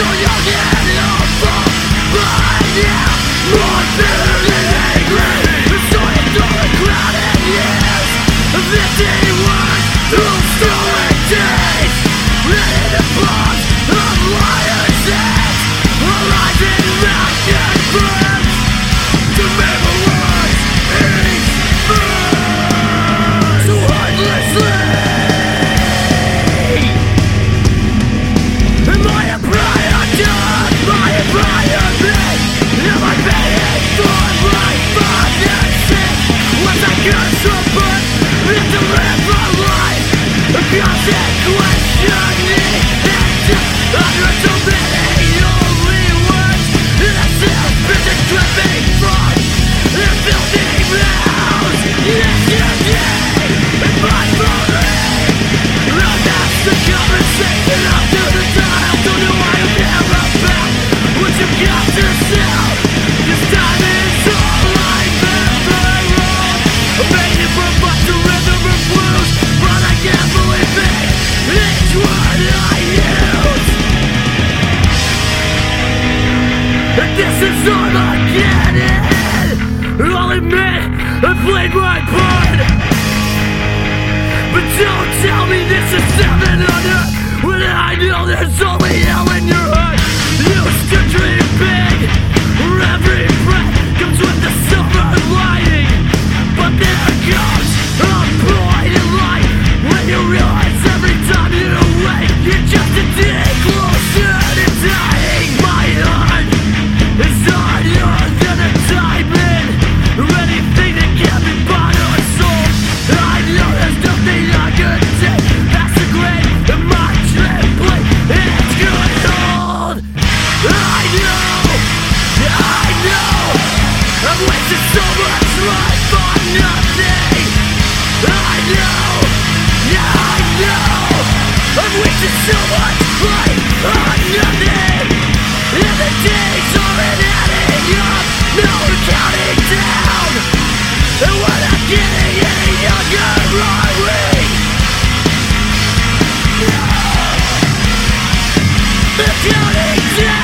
This is Armageddon. I'll admit I played my part, but don't tell me this is 700 when I know there's only hell in your heart. Used to dream big, where every breath comes with a silver lining, but there comes a point in life when you realize every time you wake you're just a day closer to dying. My heart is harder than a diamond, anything to get me by my soul. I know there's nothing I could take that's the grave in my trembling it's good hold. I know I've wasted so much life on nothing. I know I've wasted so much life on nothing. And the days aren't adding up, no counting down. And we're not getting any younger, are we? The counting down.